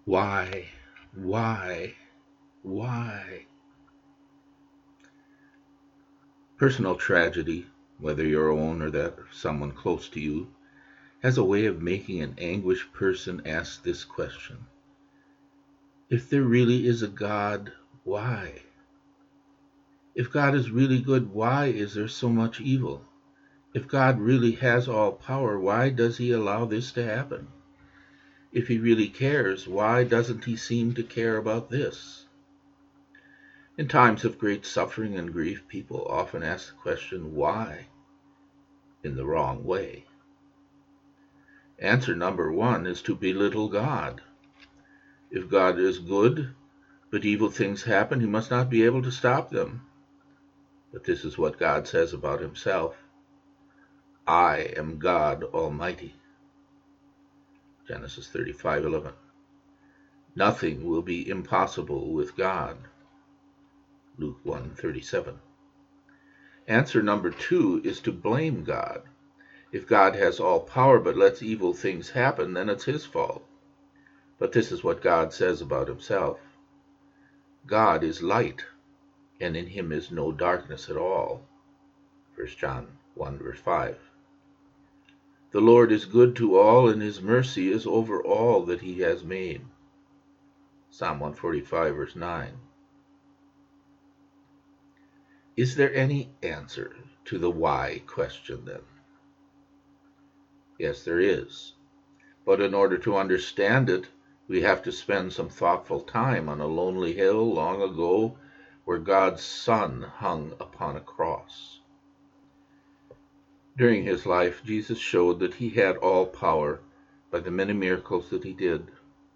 Why? Why? Why? Personal tragedy, whether your own or that of someone close to you, has a way of making an anguished person ask this question. If there really is a God, why? If God is really good, why is there so much evil? If God really has all power, why does he allow this to happen? If he really cares, why doesn't he seem to care about this? In times of great suffering and grief, people often ask the question, why? In the wrong way. Answer number one is to belittle God. If God is good, but evil things happen, he must not be able to stop them. But this is what God says about himself. I am God Almighty. Genesis 35:11. Nothing will be impossible with God. Luke 1:37. Answer number two is to blame God. If God has all power but lets evil things happen, then it's his fault. But this is what God says about himself. God is light, and in him is no darkness at all. 1 John 1:5. The Lord is good to all, and his mercy is over all that he has made. Psalm 145:9. Is there any answer to the why question then? Yes, there is. But in order to understand it, we have to spend some thoughtful time on a lonely hill long ago where God's Son hung upon a cross. During his life, Jesus showed that he had all power by the many miracles that he did.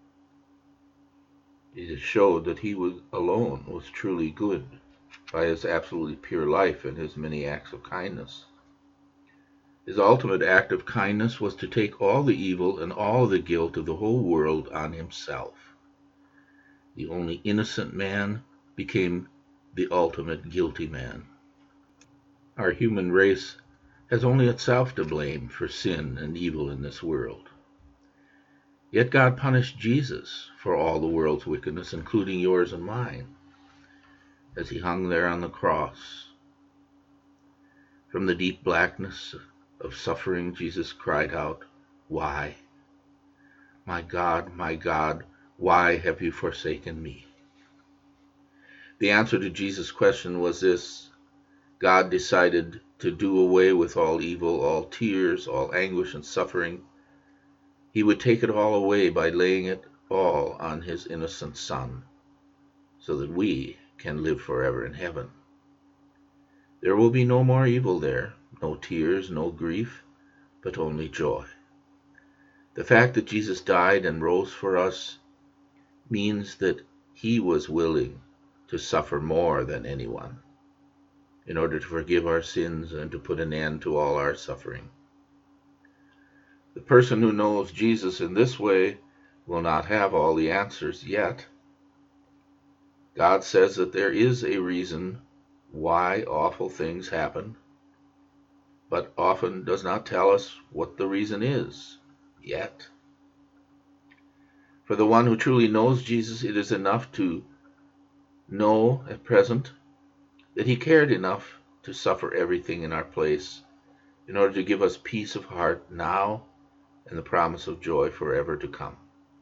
Jesus showed that he alone was truly good by his absolutely pure life and his many acts of kindness. His ultimate act of kindness was to take all the evil and all the guilt of the whole world on himself. The only innocent man became the ultimate guilty man. Our human race has only itself to blame for sin and evil in this world. Yet God punished Jesus for all the world's wickedness, including yours and mine, as he hung there on the cross. From the deep blackness of suffering, Jesus cried out, "Why? My God, why have you forsaken me?" The answer to Jesus' question was this: God decided to do away with all evil, all tears, all anguish and suffering. He would take it all away by laying it all on his innocent Son, so that we can live forever in heaven. There will be no more evil there, no tears, no grief, but only joy. The fact that Jesus died and rose for us means that he was willing to suffer more than anyone in order to forgive our sins and to put an end to all our suffering. The person who knows Jesus in this way will not have all the answers yet. God says that there is a reason why awful things happen, but often does not tell us what the reason is yet. For the one who truly knows Jesus, it is enough to know at present that he cared enough to suffer everything in our place in order to give us peace of heart now and the promise of joy forever to come.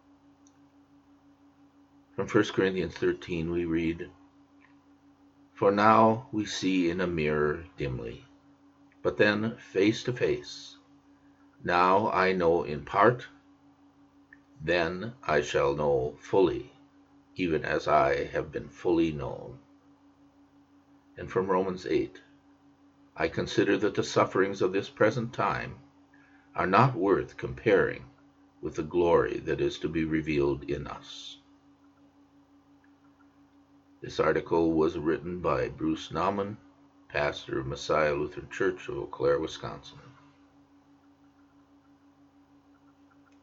From 1 Corinthians 13 we read, "For now we see in a mirror dimly, but then face to face. Now I know in part, then I shall know fully, even as I have been fully known." And from Romans 8, "I consider that the sufferings of this present time are not worth comparing with the glory that is to be revealed in us." This article was written by Bruce Nauman, pastor of Messiah Lutheran Church of Eau Claire, Wisconsin.